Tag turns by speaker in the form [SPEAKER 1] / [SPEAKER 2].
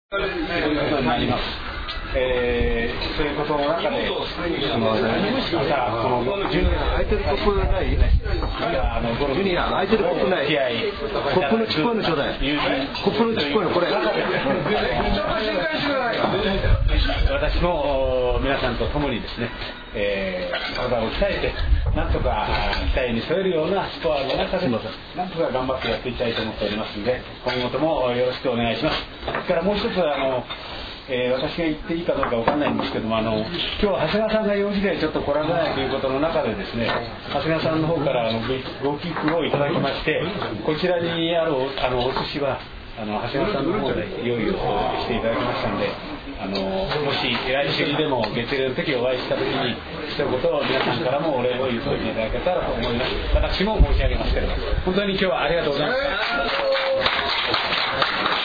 [SPEAKER 1] ということになります。そういうことの中で、朝、この空いてるコップない？ジュニア、空いてるコップない？コップのちっこいのちょうだい。コップのちっこいの、これ。私も皆さんと共にですね、体を鍛えて、なんとか期待に添えるようなスコアの中で、なんとか頑張ってやっていきたいと思っておりますので、今後ともよろしくお願いします。それからもう一つ私が言っていいかどうかわかんないんですけども、今日は長谷川さんが用事でちょっと来られないということの中でですね、長谷川さんの方からご寄付をいただきまして、こちらにあるお寿司は長谷川さんの方で用意をしていただきましたので、もし来週にでも月齢の時お会いした時に一言皆さんからもお礼を言っておいていただけたらと思います。私も申し上げますけれども、本当に今日はありがとうございました。